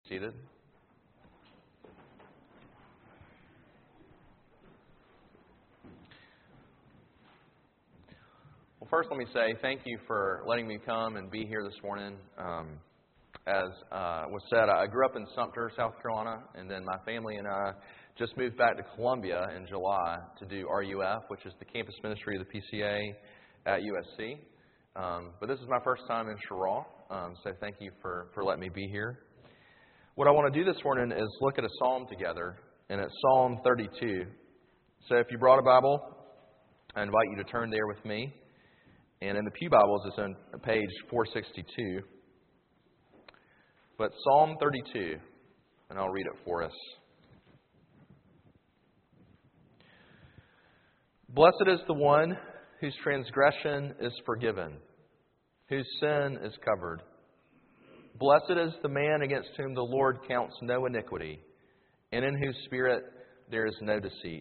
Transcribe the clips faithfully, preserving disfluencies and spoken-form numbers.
Seated. Well, first let me say thank you for letting me come and be here this morning. Um, as uh, was said, I grew up in Sumter, South Carolina, and then my family and I just moved back to Columbia in July to do R U F, which is the campus ministry of the P C A at U S C. Um, but this is my first time in Cheraw, um, so thank you for, for letting me be here. What I want to do this morning is look at a psalm together, and it's Psalm thirty-two. So if you brought a Bible, I invite you to turn there with me. And in the Pew Bibles, it's on page four sixty-two. But Psalm thirty-two, and I'll read it for us. Blessed is the one whose transgression is forgiven, whose sin is covered. Blessed is the man against whom the Lord counts no iniquity, and in whose spirit there is no deceit.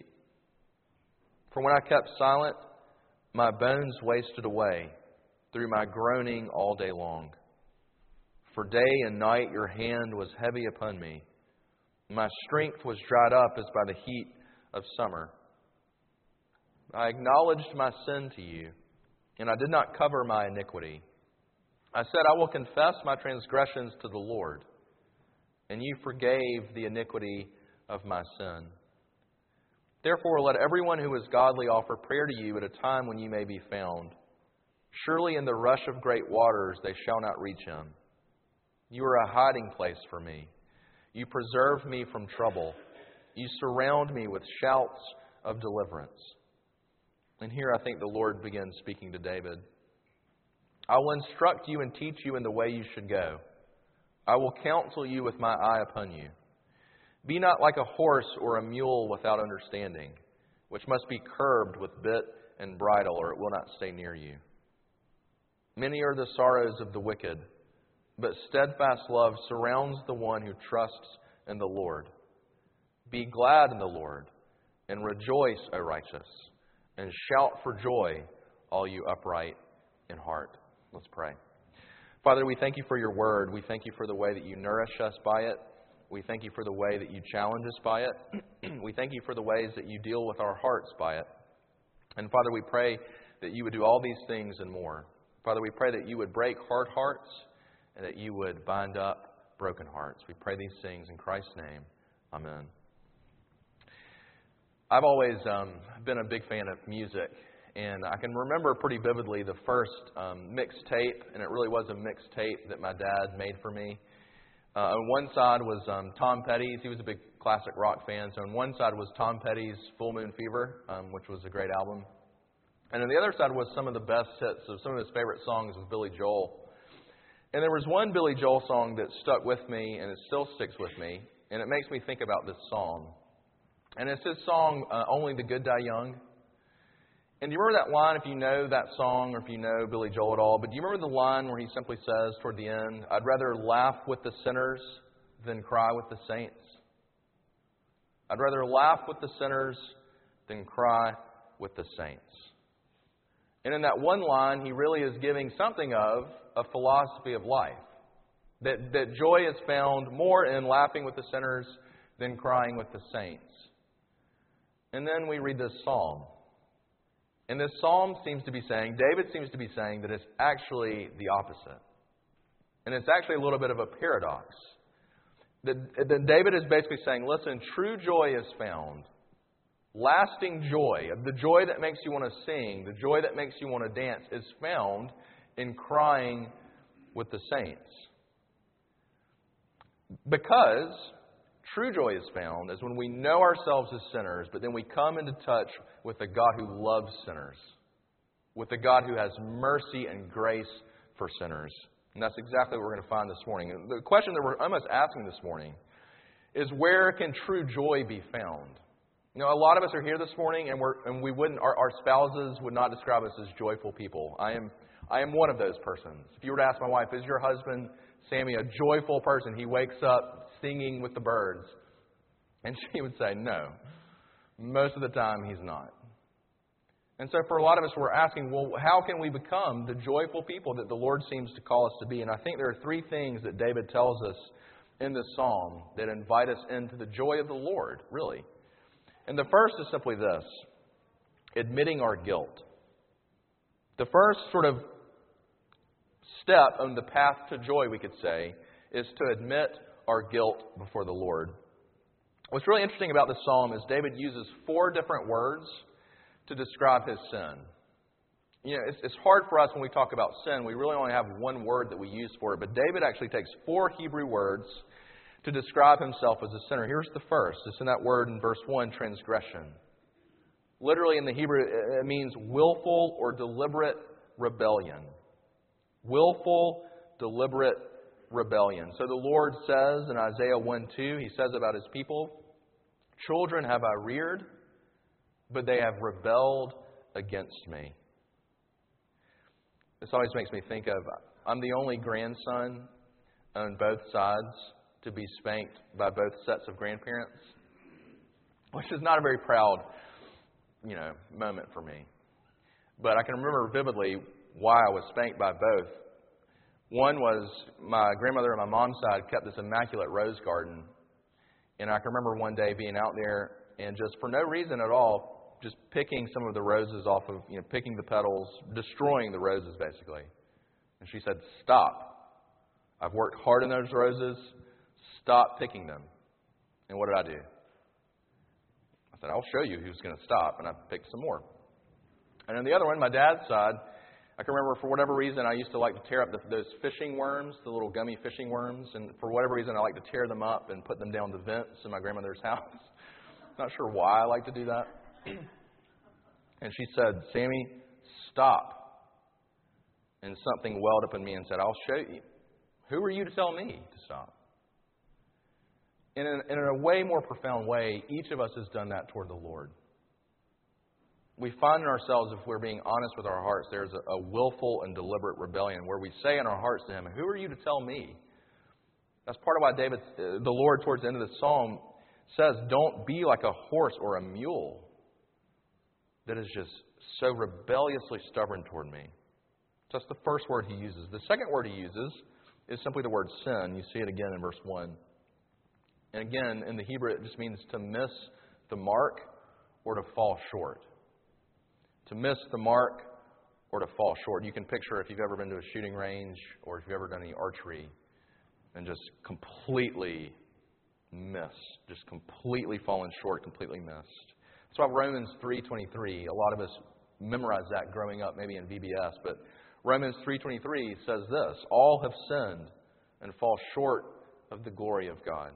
For when I kept silent, my bones wasted away through my groaning all day long. For day and night your hand was heavy upon me. My strength was dried up as by the heat of summer. I acknowledged my sin to you, and I did not cover my iniquity. I said, I will confess my transgressions to the Lord, and you forgave the iniquity of my sin. Therefore, let everyone who is godly offer prayer to you at a time when you may be found. Surely in the rush of great waters they shall not reach him. You are a hiding place for me. You preserve me from trouble. You surround me with shouts of deliverance. And here I think the Lord begins speaking to David. I will instruct you and teach you in the way you should go. I will counsel you with my eye upon you. Be not like a horse or a mule without understanding, which must be curbed with bit and bridle, or it will not stay near you. Many are the sorrows of the wicked, but steadfast love surrounds the one who trusts in the Lord. Be glad in the Lord, and rejoice, O righteous, and shout for joy, all you upright in heart. Let's pray. Father, we thank you for your word. We thank you for the way that you nourish us by it. We thank you for the way that you challenge us by it. We thank you for the ways that you deal with our hearts by it. And Father, we pray that you would do all these things and more. Father, we pray that you would break hard hearts and that you would bind up broken hearts. We pray these things in Christ's name. Amen. I've always um, been a big fan of music. And I can remember pretty vividly the first um, mixtape, and it really was a mixtape that my dad made for me. Uh, on one side was um, Tom Petty's. He was a big classic rock fan. So on one side was Tom Petty's Full Moon Fever, um, which was a great album. And on the other side was some of the best hits of some of his favorite songs with Billy Joel. And there was one Billy Joel song that stuck with me, and it still sticks with me. And it makes me think about this song. And it's his song, uh, Only the Good Die Young. And do you remember that line, if you know that song or if you know Billy Joel at all, but do you remember the line where he simply says toward the end, I'd rather laugh with the sinners than cry with the saints? I'd rather laugh with the sinners than cry with the saints. And in that one line, he really is giving something of a philosophy of life. That, that joy is found more in laughing with the sinners than crying with the saints. And then we read this psalm. And this psalm seems to be saying, David seems to be saying that it's actually the opposite. And it's actually a little bit of a paradox. That, that David is basically saying, listen, true joy is found. Lasting joy, the joy that makes you want to sing, the joy that makes you want to dance, is found in crying with the saints. Because true joy is found is when we know ourselves as sinners, but then we come into touch with a God who loves sinners, with a God who has mercy and grace for sinners. And that's exactly what we're going to find this morning. The question that we're almost asking this morning is, where can true joy be found? You know, a lot of us are here this morning, and we're and we wouldn't our, our spouses would not describe us as joyful people. I am I am one of those persons. If you were to ask my wife, is your husband Sammy a joyful person? He wakes up singing with the birds. And she would say, no. Most of the time, he's not. And so for a lot of us, we're asking, well, how can we become the joyful people that the Lord seems to call us to be? And I think there are three things that David tells us in this psalm that invite us into the joy of the Lord, really. And the first is simply this: admitting our guilt. The first sort of step on the path to joy, we could say, is to admit our guilt before the Lord. What's really interesting about this psalm is David uses four different words to describe his sin. You know, it's, it's hard for us when we talk about sin. We really only have one word that we use for it. But David actually takes four Hebrew words to describe himself as a sinner. Here's the first. It's in that word in verse one, transgression. Literally in the Hebrew, it means willful or deliberate rebellion. Willful, deliberate rebellion. So the Lord says in Isaiah one two, He says about His people, "Children have I reared, but they have rebelled against me." This always makes me think of, I'm the only grandson on both sides to be spanked by both sets of grandparents, which is not a very proud, you know, moment for me. But I can remember vividly why I was spanked by both. One was my grandmother on my mom's side kept this immaculate rose garden. And I can remember one day being out there and just for no reason at all, just picking some of the roses off of, you know, picking the petals, destroying the roses basically. And she said, "Stop. I've worked hard on those roses. Stop picking them." And what did I do? I said, "I'll show you who's going to stop." And I picked some more. And on the other one, my dad's side, I can remember for whatever reason I used to like to tear up the, those fishing worms, the little gummy fishing worms. And for whatever reason I like to tear them up and put them down the vents in my grandmother's house. Not sure why I like to do that. And she said, "Sammy, stop." And something welled up in me and said, "I'll show you. Who are you to tell me to stop?" In a, in a way more profound way, each of us has done that toward the Lord. We find in ourselves, if we're being honest with our hearts, there's a, a willful and deliberate rebellion where we say in our hearts to Him, "Who are you to tell me?" That's part of why David, the Lord, towards the end of the psalm, says, "Don't be like a horse or a mule that is just so rebelliously stubborn toward me." So that's the first word He uses. The second word He uses is simply the word sin. You see it again in verse one. And again, in the Hebrew, it just means to miss the mark or to fall short. To miss the mark or to fall short. You can picture if you've ever been to a shooting range or if you've ever done any archery and just completely miss. Just completely fallen short, completely missed. That's why Romans three twenty-three, a lot of us memorized that growing up, maybe in V B S, but Romans three twenty-three says this: "All have sinned and fall short of the glory of God."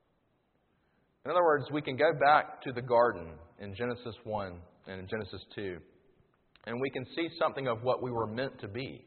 In other words, we can go back to the garden in Genesis one and in Genesis two, and we can see something of what we were meant to be.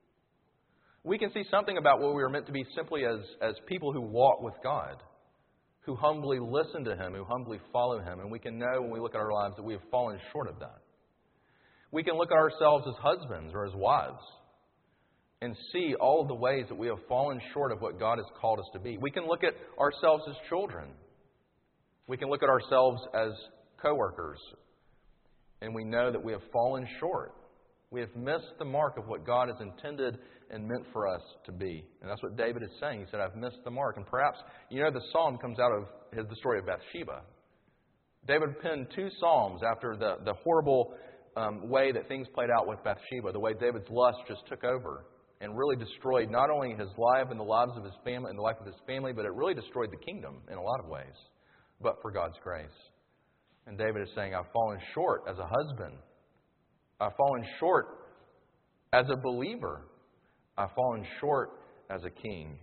We can see something about what we were meant to be simply as, as people who walk with God, who humbly listen to Him, who humbly follow Him. And we can know when we look at our lives that we have fallen short of that. We can look at ourselves as husbands or as wives and see all of the ways that we have fallen short of what God has called us to be. We can look at ourselves as children. We can look at ourselves as co-workers, and we know that we have fallen short. We have missed the mark of what God has intended and meant for us to be. And that's what David is saying. He said, "I've missed the mark." And perhaps, you know, the psalm comes out of the story of Bathsheba. David penned two psalms after the, the horrible um, way that things played out with Bathsheba, the way David's lust just took over and really destroyed not only his life and the lives of his family and the life of his family, but it really destroyed the kingdom in a lot of ways, but for God's grace. And David is saying, "I've fallen short as a husband. I've fallen short as a believer. I've fallen short as a king."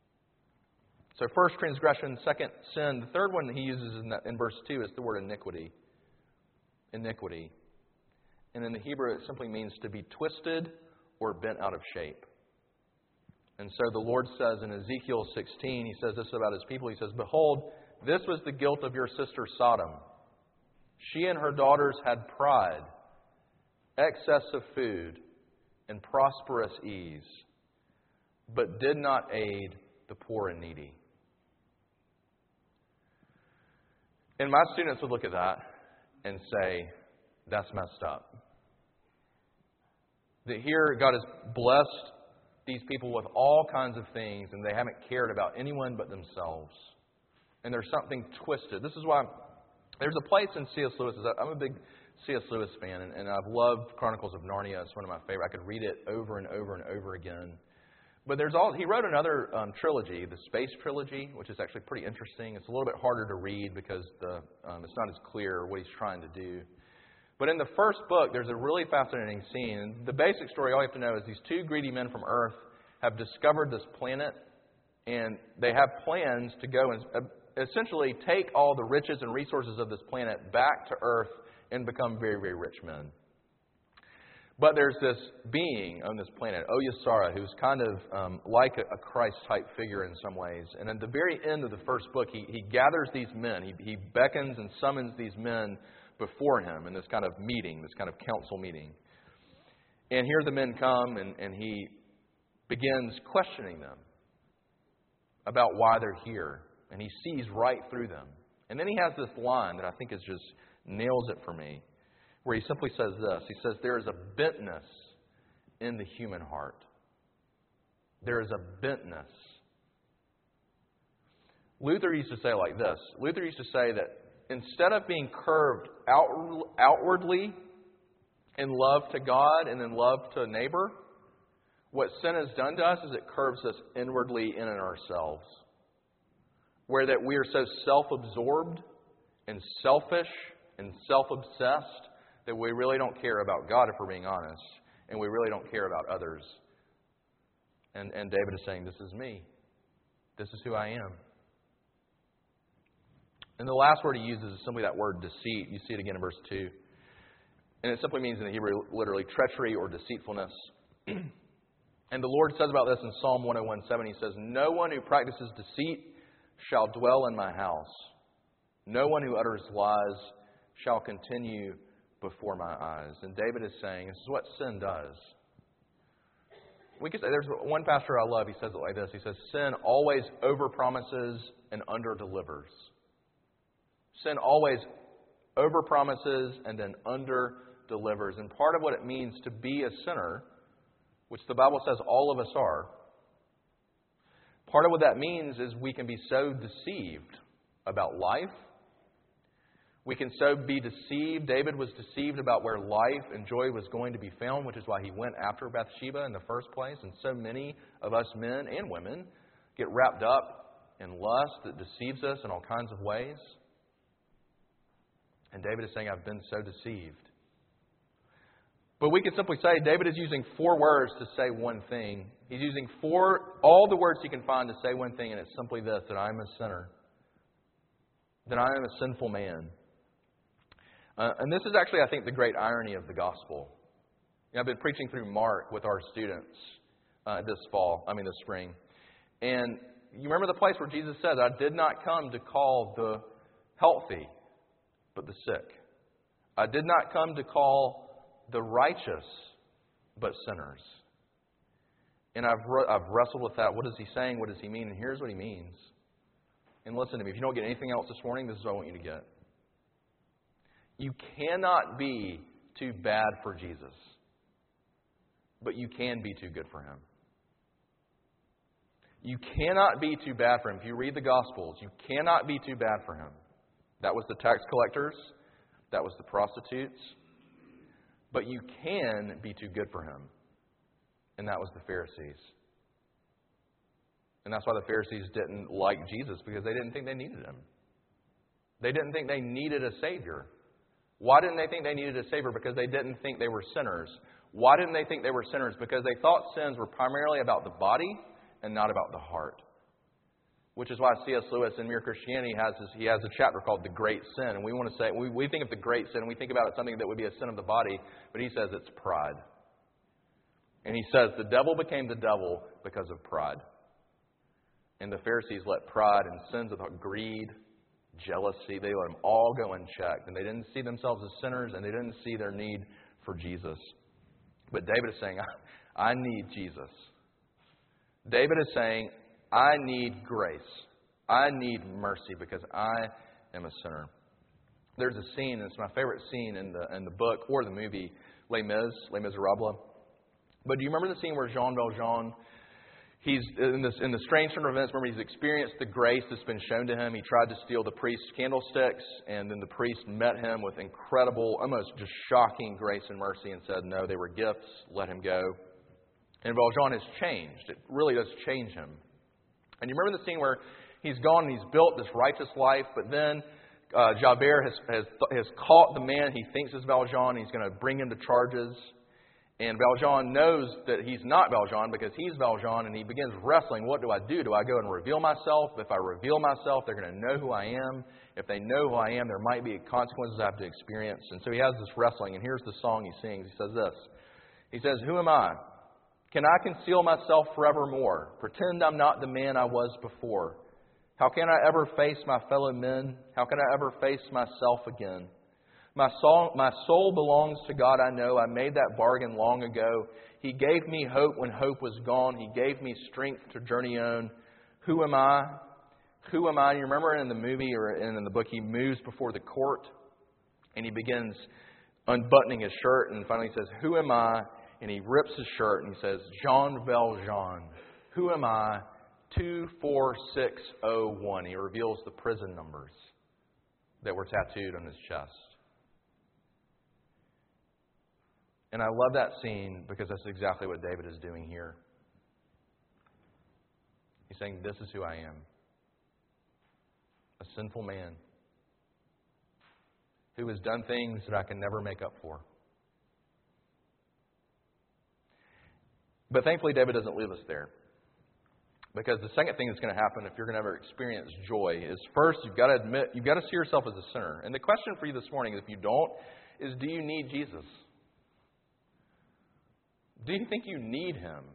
So first, transgression. Second, sin. The third one that he uses in, that, in verse two is the word iniquity. Iniquity. And in the Hebrew, it simply means to be twisted or bent out of shape. And so the Lord says in Ezekiel sixteen, He says this about His people. He says, "Behold, this was the guilt of your sister Sodom. She and her daughters had pride, excess of food, and prosperous ease, but did not aid the poor and needy." And my students would look at that and say, that's messed up. That here God has blessed these people with all kinds of things, and they haven't cared about anyone but themselves. And there's something twisted. This is why there's a place in C S. Lewis. I'm a big C S. Lewis fan, and, and I've loved Chronicles of Narnia. It's one of my favorite. I could read it over and over and over again. But there's all he wrote another um, trilogy, the Space Trilogy, which is actually pretty interesting. It's a little bit harder to read because the um, it's not as clear what he's trying to do. But in the first book, there's a really fascinating scene. And the basic story, all you have to know is these two greedy men from Earth have discovered this planet, and they have plans to go and uh, essentially take all the riches and resources of this planet back to Earth and become very, very rich men. But there's this being on this planet, Oyasara, who's kind of um, like a, a Christ-type figure in some ways. And at the very end of the first book, he, he gathers these men. He, he beckons and summons these men before him in this kind of meeting, this kind of council meeting. And here the men come, and, and he begins questioning them about why they're here. And he sees right through them. And then he has this line that I think is just nails it for me, where he simply says this. He says, there is a bentness in the human heart. There is a bentness. Luther used to say it like this. Luther used to say that instead of being curved out, outwardly in love to God and in love to a neighbor, what sin has done to us is it curves us inwardly in and ourselves. Where that we are so self-absorbed and selfish and self-obsessed that we really don't care about God, if we're being honest, and we really don't care about others. And, and David is saying, this is me. This is who I am. And the last word he uses is simply that word deceit. You see it again in verse two. And it simply means in the Hebrew, literally, treachery or deceitfulness. And the Lord says about this in Psalm one oh one seven. He says, no one who practices deceit shall dwell in my house. No one who utters lies shall continue before my eyes. And David is saying, this is what sin does. We could say, there's one pastor I love, he says it like this. He says, sin always overpromises and underdelivers. Sin always overpromises and then underdelivers. And part of what it means to be a sinner, which the Bible says all of us are, part of what that means is we can be so deceived about life. We can so be deceived. David was deceived about where life and joy was going to be found, which is why he went after Bathsheba in the first place. And so many of us men and women get wrapped up in lust that deceives us in all kinds of ways. And David is saying, I've been so deceived. But we could simply say David is using four words to say one thing. He's using four, all the words he can find to say one thing, and it's simply this, that I am a sinner. That I am a sinful man. Uh, and this is actually, I think, the great irony of the gospel. You know, I've been preaching through Mark with our students uh, this fall, I mean this spring. And you remember the place where Jesus said, I did not come to call the healthy, but the sick. I did not come to call the righteous, but sinners. And I've, re- I've wrestled with that. What is he saying? What does he mean? And here's what he means. And listen to me. If you don't get anything else this morning, this is what I want you to get. You cannot be too bad for Jesus, but you can be too good for Him. You cannot be too bad for Him. If you read the Gospels, you cannot be too bad for Him. That was the tax collectors. That was the prostitutes. But you can be too good for Him. And that was the Pharisees. And that's why the Pharisees didn't like Jesus, because they didn't think they needed Him. They didn't think they needed a Savior. Why didn't they think they needed a Savior? Because they didn't think they were sinners. Why didn't they think they were sinners? Because they thought sins were primarily about the body and not about the heart. Which is why C S. Lewis in Mere Christianity has this, he has a chapter called The Great Sin. And we want to say, we, we think of the great sin, we think about it something that would be a sin of the body, but he says it's pride. And he says the devil became the devil because of pride. And the Pharisees let pride and sins of greed, jealousy, they let them all go unchecked. And they didn't see themselves as sinners, and they didn't see their need for Jesus. But David is saying, I need Jesus. David is saying, I need grace. I need mercy because I am a sinner. There's a scene, and it's my favorite scene in the in the book or the movie, Les Mis, Les Miserables. But do you remember the scene where Jean Valjean, he's in this in the strange turn of events, remember he's experienced the grace that's been shown to him. He tried to steal the priest's candlesticks, and then the priest met him with incredible, almost just shocking grace and mercy and said, no, they were gifts, let him go. And Valjean has changed. It really does change him. And you remember the scene where he's gone and he's built this righteous life, but then uh, Javert has, has, has caught the man he thinks is Valjean, and he's going to bring him to charges. And Valjean knows that he's not Valjean because he's Valjean, and he begins wrestling. What do I do? Do I go and reveal myself? If I reveal myself, they're going to know who I am. If they know who I am, there might be consequences I have to experience. And so he has this wrestling, and here's the song he sings. He says this. He says, who am I? Can I conceal myself forevermore? Pretend I'm not the man I was before. How can I ever face my fellow men? How can I ever face myself again? My soul, my soul belongs to God, I know. I made that bargain long ago. He gave me hope when hope was gone. He gave me strength to journey on. Who am I? Who am I? You remember in the movie or in the book, he moves before the court and he begins unbuttoning his shirt and finally says, who am I? And he rips his shirt and he says, Jean Valjean. Who am I? two four six oh one. He reveals the prison numbers that were tattooed on his chest. And I love that scene because that's exactly what David is doing here. He's saying, this is who I am. A sinful man who has done things that I can never make up for. But thankfully, David doesn't leave us there. Because the second thing that's going to happen if you're going to ever experience joy is first, you've got to admit, you've got to see yourself as a sinner. And the question for you this morning, if you don't, is do you need Jesus? Do you think you need Him?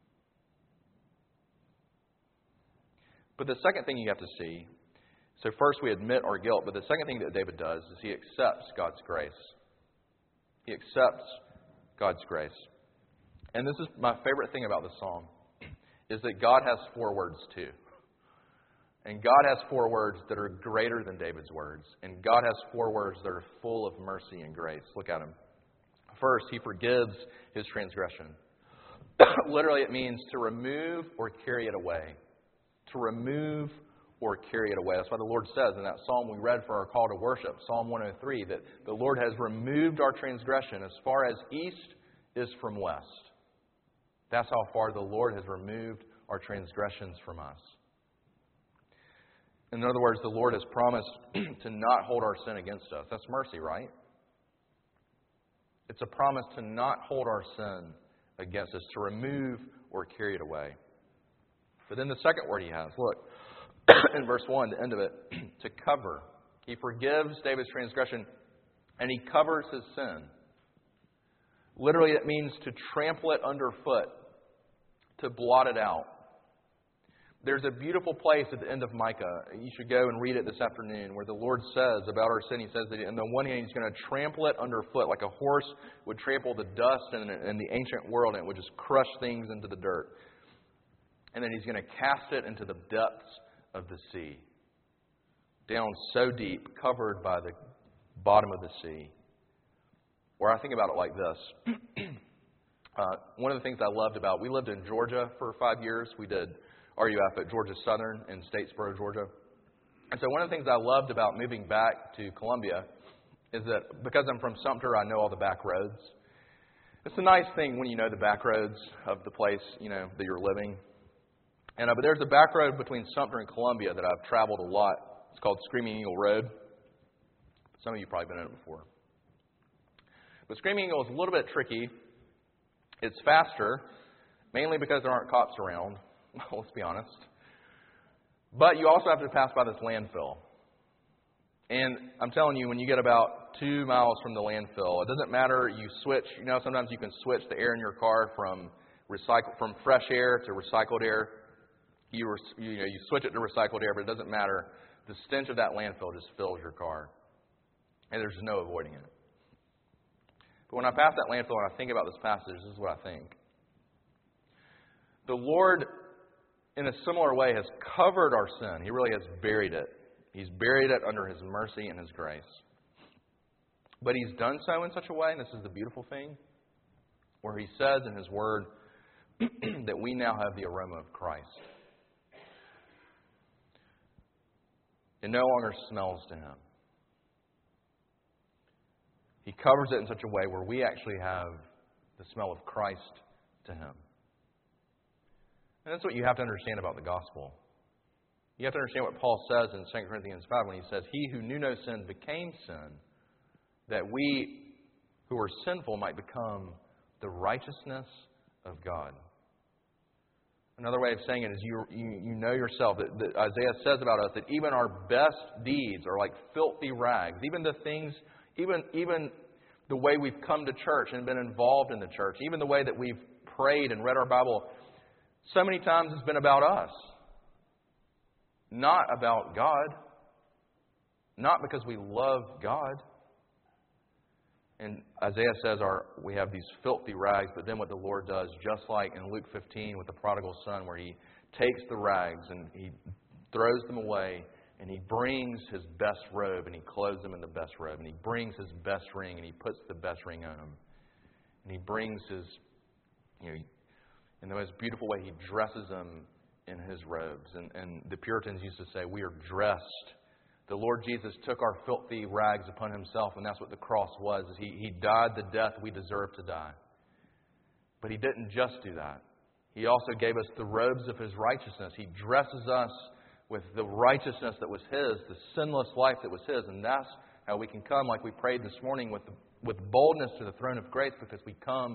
But the second thing you have to see, so first we admit our guilt, but the second thing that David does is he accepts God's grace. He accepts God's grace. And this is my favorite thing about this psalm, is that God has four words too. And God has four words that are greater than David's words. And God has four words that are full of mercy and grace. Look at them. First, He forgives his transgression. Literally, it means to remove or carry it away. To remove or carry it away. That's why the Lord says in that psalm we read for our call to worship, Psalm one oh three, that the Lord has removed our transgression as far as east is from west. That's how far the Lord has removed our transgressions from us. In other words, the Lord has promised to not hold our sin against us. That's mercy, right? It's a promise to not hold our sin against us, to remove or carry it away. But then the second word He has, look, in verse one, the end of it, to cover. He forgives David's transgression and He covers his sin. Literally, it means to trample it underfoot, to blot it out. There's a beautiful place at the end of Micah. You should go and read it this afternoon, where the Lord says about our sin, He says that on the one hand, He's going to trample it underfoot like a horse would trample the dust in, in the ancient world, and it would just crush things into the dirt. And then He's going to cast it into the depths of the sea, down so deep, covered by the bottom of the sea. Where I think about it like this. uh, one of the things I loved about, we lived in Georgia for five years. We did R U F at Georgia Southern in Statesboro, Georgia. And so one of the things I loved about moving back to Columbia is that because I'm from Sumter, I know all the back roads. It's a nice thing when you know the back roads of the place, you know, that you're living. And uh, but there's a back road between Sumter and Columbia that I've traveled a lot. It's called Screaming Eagle Road. Some of you probably been in it before. But Screaming Eagle is a little bit tricky. It's faster, mainly because there aren't cops around. Let's be honest. But you also have to pass by this landfill. And I'm telling you, when you get about two miles from the landfill, it doesn't matter. You switch. You know, sometimes you can switch the air in your car from recycle from fresh air to recycled air. You you know you switch it to recycled air, but it doesn't matter. The stench of that landfill just fills your car, and there's no avoiding it. But when I pass that landfill and I think about this passage, this is what I think. The Lord, in a similar way, has covered our sin. He really has buried it. He's buried it under His mercy and His grace. But He's done so in such a way, and this is the beautiful thing, where He says in His Word that we now have the aroma of Christ. It no longer smells to Him. He covers it in such a way where we actually have the smell of Christ to Him. And that's what you have to understand about the gospel. You have to understand what Paul says in Second Corinthians five when he says, He who knew no sin became sin, that we who are sinful might become the righteousness of God. Another way of saying it is you, you, you know yourself, that, that Isaiah says about us, that even our best deeds are like filthy rags. Even the things, even, even the way we've come to church and been involved in the church, even the way that we've prayed and read our Bible, so many times it's been about us. Not about God. Not because we love God. And Isaiah says our we have these filthy rags, but then what the Lord does, just like in Luke fifteen with the prodigal son, where He takes the rags and He throws them away, and He brings His best robe and He clothes him in the best robe, and He brings His best ring and He puts the best ring on him, and He brings His, you know, in the most beautiful way, He dresses him in His robes. And, and the Puritans used to say, we are dressed. The Lord Jesus took our filthy rags upon Himself, and that's what the cross was. He, he died the death we deserve to die. But He didn't just do that. He also gave us the robes of His righteousness. He dresses us with the righteousness that was His, the sinless life that was His. And that's how we can come, like we prayed this morning, with, with boldness to the throne of grace, because we come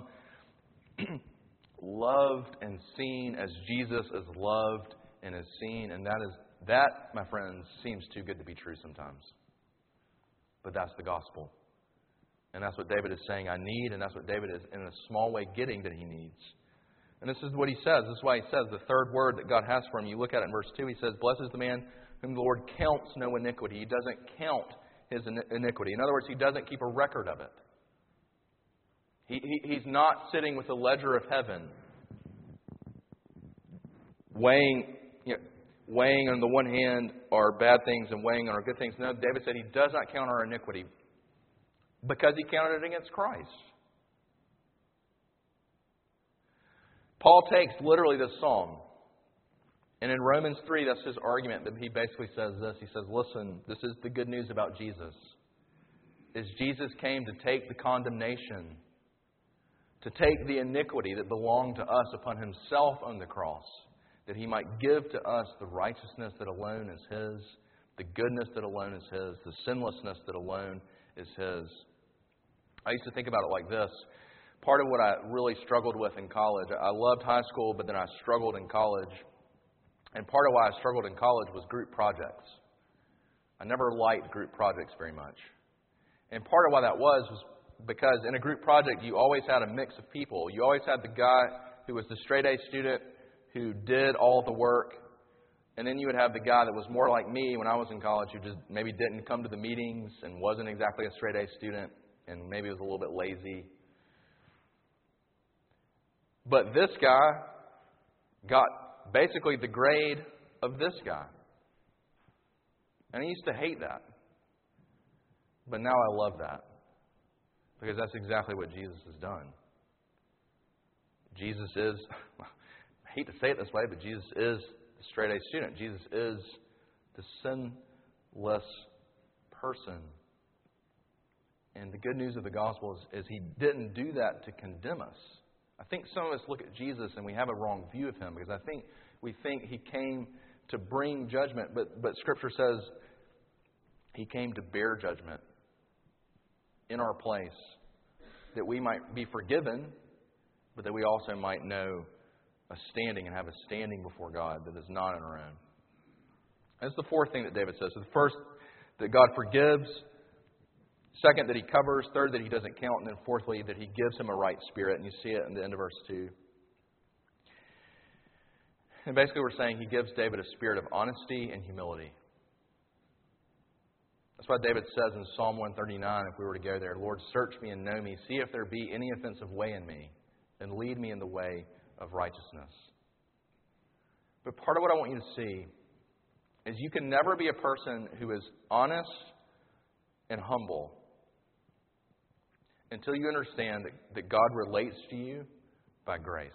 loved and seen as Jesus is loved and is seen. And that is That, my friends, seems too good to be true sometimes. But that's the gospel. And that's what David is saying I need, and that's what David is, in a small way, getting that he needs. And this is what he says. This is why he says the third word that God has for him. You look at it in verse two. He says, Blessed is the man whom the Lord counts no iniquity. He doesn't count his iniquity. In other words, He doesn't keep a record of it. He, he, he's not sitting with a ledger of heaven, weighing... You know, weighing on the one hand our bad things and weighing on our good things. No, David said He does not count our iniquity because He counted it against Christ. Paul takes literally this psalm, and in Romans three, that's his argument, that he basically says this. He says, listen, this is the good news about Jesus, is Jesus came to take the condemnation, to take the iniquity that belonged to us upon Himself on the cross, that He might give to us the righteousness that alone is His, the goodness that alone is His, the sinlessness that alone is His. I used to think about it like this. Part of what I really struggled with in college, I loved high school, but then I struggled in college. And part of why I struggled in college was group projects. I never liked group projects very much. And part of why that was, was because in a group project, you always had a mix of people. You always had the guy who was the straight A student who did all the work. And then you would have the guy that was more like me when I was in college, who just maybe didn't come to the meetings and wasn't exactly a straight A student and maybe was a little bit lazy. But this guy got basically the grade of this guy. And I used to hate that. But now I love that. Because that's exactly what Jesus has done. Jesus is... I hate to say it this way, but Jesus is the straight A student. Jesus is the sinless person. And the good news of the gospel is, is He didn't do that to condemn us. I think some of us look at Jesus and we have a wrong view of Him, because I think we think He came to bring judgment, but, but Scripture says He came to bear judgment in our place, that we might be forgiven, but that we also might know a standing and have a standing before God that is not on our own. That's the fourth thing that David says. So the first, that God forgives. Second, that He covers. Third, that He doesn't count. And then fourthly, that He gives him a right spirit. And you see it in the end of verse two. And basically we're saying He gives David a spirit of honesty and humility. That's why David says in Psalm one thirty-nine, if we were to go there, Lord, search me and know me. See if there be any offensive way in me, and lead me in the way of righteousness. But part of what I want you to see is you can never be a person who is honest and humble until you understand that, that God relates to you by grace.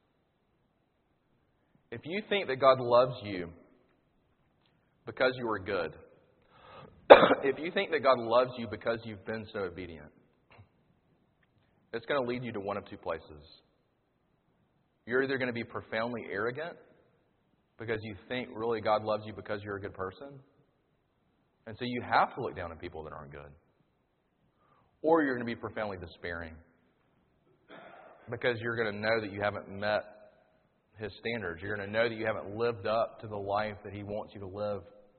If you think that God loves you because you are good, if you think that God loves you because you've been so obedient, it's going to lead you to one of two places. You're either going to be profoundly arrogant because you think really God loves you because you're a good person, and so you have to look down on people that aren't good. Or you're going to be profoundly despairing because you're going to know that you haven't met His standards. You're going to know that you haven't lived up to the life that He wants you to live.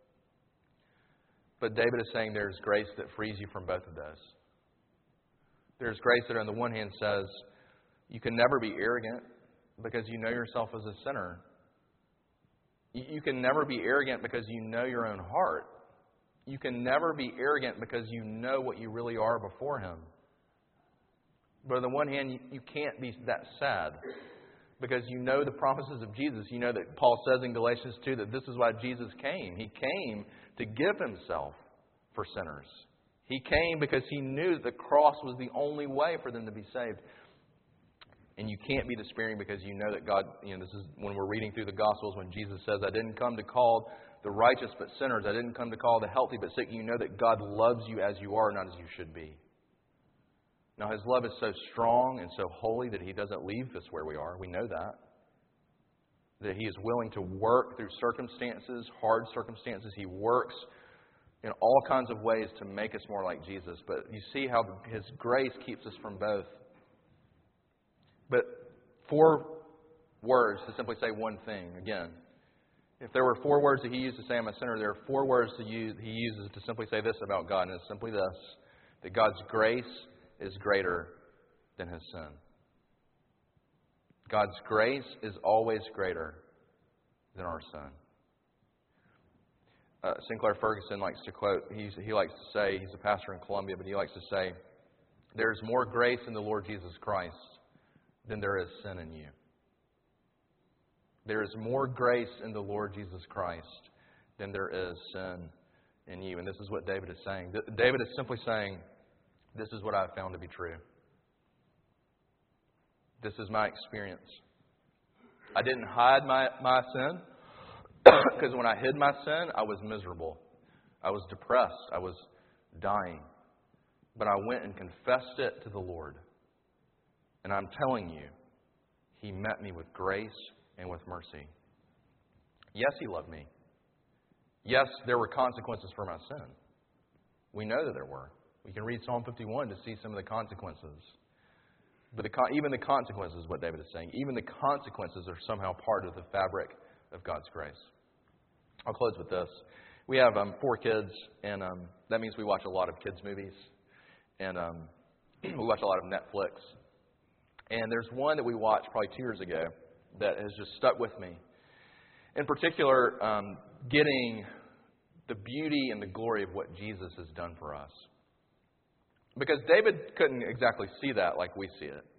But David is saying there's grace that frees you from both of those. There's grace that on the one hand says you can never be arrogant because you know yourself as a sinner. You can never be arrogant because you know your own heart. You can never be arrogant because you know what you really are before Him. But on the one hand, you, you can't be that sad because you know the promises of Jesus. You know that Paul says in Galatians two that this is why Jesus came. He came to give Himself for sinners. He came because He knew that the cross was the only way for them to be saved. And you can't be despairing because you know that God, you know, this is when we're reading through the Gospels when Jesus says, I didn't come to call the righteous but sinners. I didn't come to call the healthy but sick. You know that God loves you as you are, not as you should be. Now, His love is so strong and so holy that He doesn't leave us where we are. We know that. That He is willing to work through circumstances, hard circumstances. He works in all kinds of ways to make us more like Jesus. But you see how His grace keeps us from both. But four words to simply say one thing. Again, if there were four words that He used to say I'm a sinner, there are four words to use, He uses to simply say this about God. And it's simply this, that God's grace is greater than His sin. God's grace is always greater than our sin. Uh, Sinclair Ferguson likes to quote, he's, he likes to say, he's a pastor in Columbia, but he likes to say, there's more grace in the Lord Jesus Christ than there is sin in you. There is more grace in the Lord Jesus Christ than there is sin in you. And this is what David is saying. David is simply saying, this is what I've found to be true. This is my experience. I didn't hide my, my sin because when I hid my sin, I was miserable. I was depressed. I was dying. But I went and confessed it to the Lord. And I'm telling you, He met me with grace and with mercy. Yes, He loved me. Yes, there were consequences for my sin. We know that there were. We can read Psalm fifty-one to see some of the consequences. But the, even the consequences, what David is saying, even the consequences are somehow part of the fabric of God's grace. I'll close with this. We have um, four kids, and um, that means we watch a lot of kids' movies. And um, we watch a lot of Netflix. And there's one that we watched probably two years ago that has just stuck with me. In particular, um, getting the beauty and the glory of what Jesus has done for us. Because David couldn't exactly see that like we see it.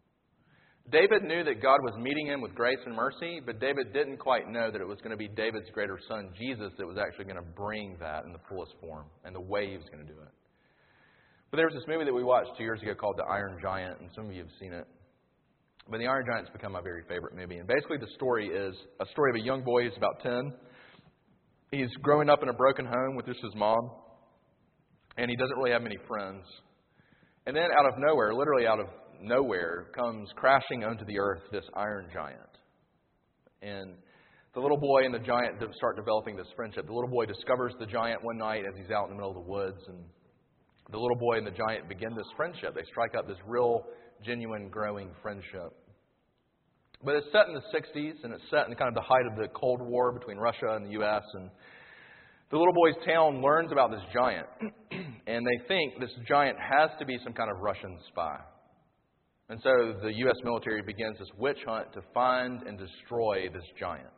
David knew that God was meeting him with grace and mercy, but David didn't quite know that it was going to be David's greater son, Jesus, that was actually going to bring that in the fullest form and the way He was going to do it. But there was this movie that we watched two years ago called The Iron Giant, and some of you have seen it. But The Iron Giant's become my very favorite movie. And basically the story is a story of a young boy who's about ten. He's growing up in a broken home with just his mom. And he doesn't really have many friends. And then out of nowhere, literally out of nowhere, comes crashing onto the earth this iron giant. And the little boy and the giant start developing this friendship. The little boy discovers the giant one night as he's out in the middle of the woods. And the little boy and the giant begin this friendship. They strike up this real, genuine, growing friendship. But it's set in the sixties, and it's set in kind of the height of the Cold War between Russia and the U S, and the little boy's town learns about this giant, and they think this giant has to be some kind of Russian spy. And so the U S military begins this witch hunt to find and destroy this giant.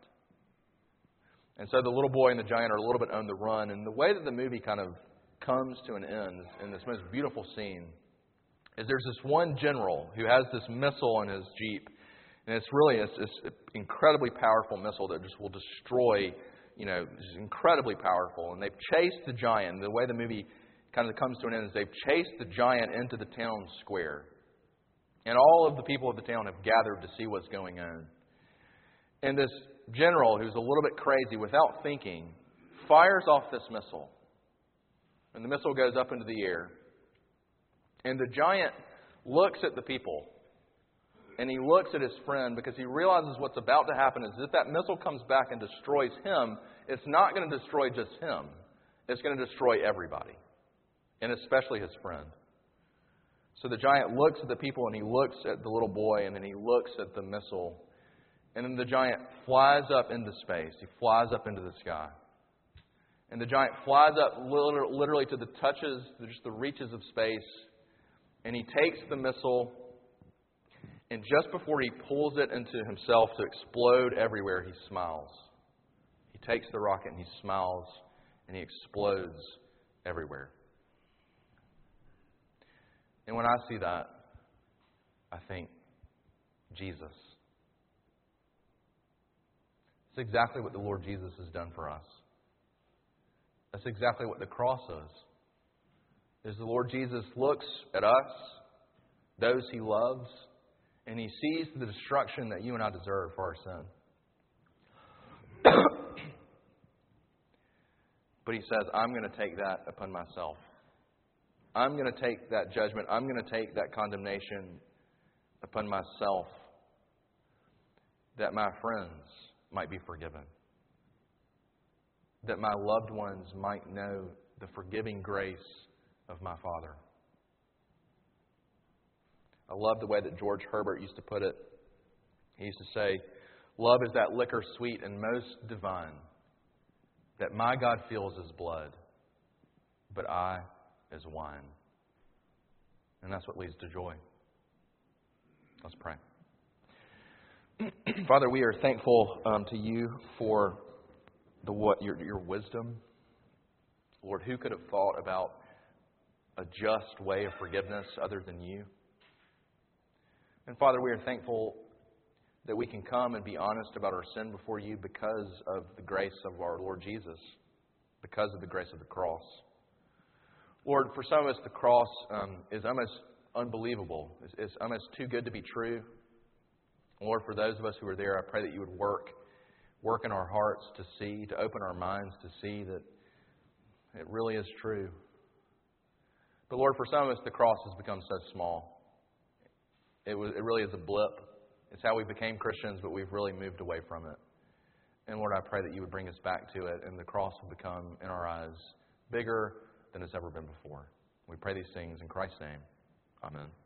And so the little boy and the giant are a little bit on the run, and the way that the movie kind of comes to an end in this most beautiful scene is there's this one general who has this missile in his Jeep, and it's really this, this incredibly powerful missile that just will destroy, you know, it's incredibly powerful. And they've chased the giant. The way the movie kind of comes to an end as they've chased the giant into the town square. And all of the people of the town have gathered to see what's going on. And this general, who's a little bit crazy, without thinking, fires off this missile. And the missile goes up into the air. And the giant looks at the people. And he looks at his friend because he realizes what's about to happen is if that missile comes back and destroys him, it's not going to destroy just him. It's going to destroy everybody. And especially his friend. So the giant looks at the people and he looks at the little boy and then he looks at the missile. And then the giant flies up into space. He flies up into the sky. And the giant flies up literally to the touches, just the reaches of space. And he takes the missile, and just before he pulls it into himself to explode everywhere, he smiles. He takes the rocket and he smiles, and he explodes everywhere. And when I see that, I think, Jesus. It's exactly what the Lord Jesus has done for us. That's exactly what the cross is. Is the Lord Jesus looks at us, those He loves, and He sees the destruction that you and I deserve for our sin. But He says, I'm going to take that upon myself. I'm going to take that judgment. I'm going to take that condemnation upon myself, that my friends might be forgiven, that my loved ones might know the forgiving grace of my Father. I love the way that George Herbert used to put it. He used to say, love is that liquor sweet and most divine, that my God feels as blood, but I as wine. And that's what leads to joy. Let's pray. Father, we are thankful um, to You for the what your, your wisdom. Lord, who could have thought about a just way of forgiveness other than You? And Father, we are thankful that we can come and be honest about our sin before You because of the grace of our Lord Jesus, because of the grace of the cross. Lord, for some of us, the cross um, is almost unbelievable. It's, it's almost too good to be true. Lord, for those of us who are there, I pray that You would work, work in our hearts to see, to open our minds to see that it really is true. But Lord, for some of us, the cross has become so small. It was, it really is a blip. It's how we became Christians, but we've really moved away from it. And Lord, I pray that You would bring us back to it, and the cross will become, in our eyes, bigger than it's ever been before. We pray these things in Christ's name. Amen.